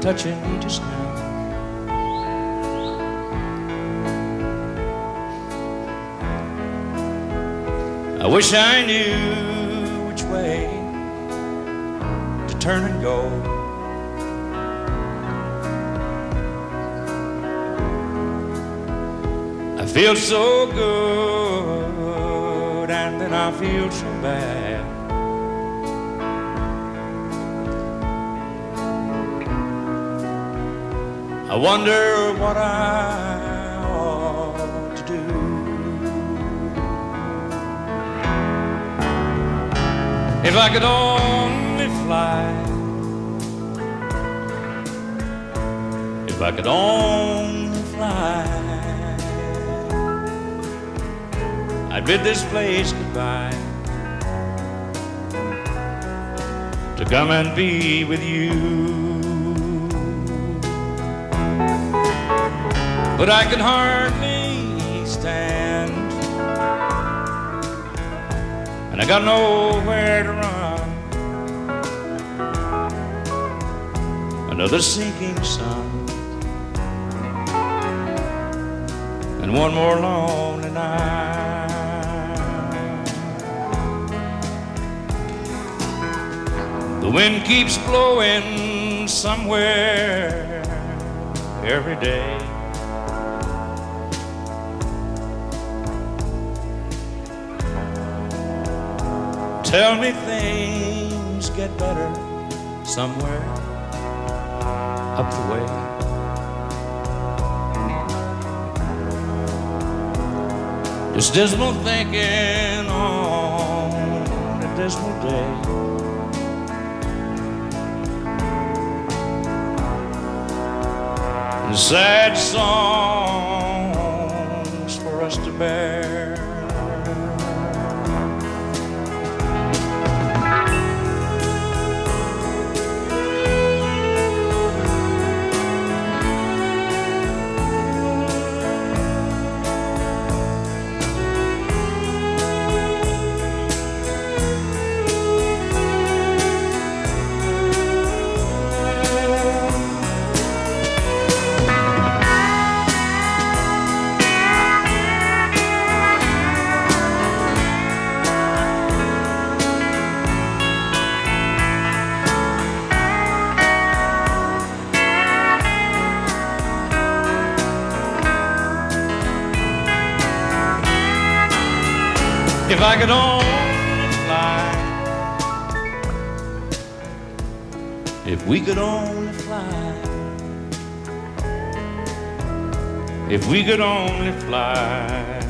touching me just now. I wish I knew which way to turn and go. I feel so good and then I feel so bad. I wonder what I ought to do. If I could only fly, if I could only fly, I'd bid this place goodbye to come and be with you. But I can hardly stand, and I got nowhere to run. Another sinking sun, and one more lonely night. The wind keeps blowing somewhere every day. Tell me things get better somewhere up the way. Just dismal thinking on a dismal day. And sad songs for us to bear. If I could only fly, if we could only fly, if we could only fly,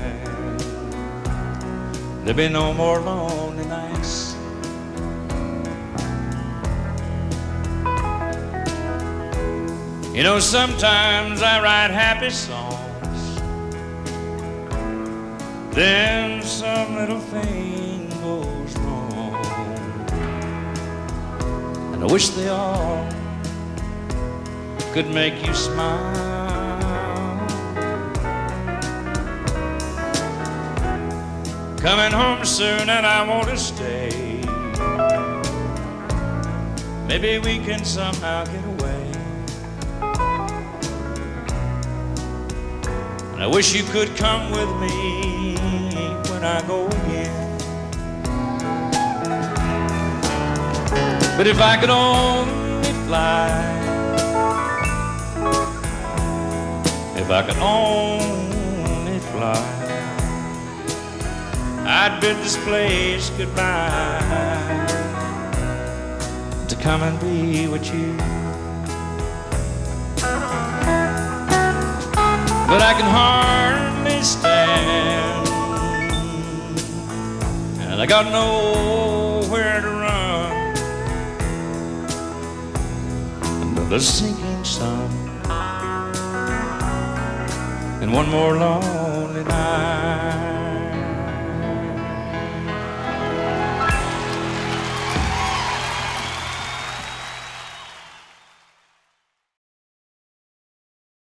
there'd be no more lonely nights. You know, sometimes I write happy songs, then some little thing goes wrong, and I wish they all could make you smile. Coming home soon and I want to stay. Maybe we can somehow get away. And I wish you could come with me when I go again. But if I could only fly, if I could only fly, I'd bid this place goodbye to come and be with you. But I can hardly stand, and I got nowhere to run. Another sinking sun, and one more lonely night.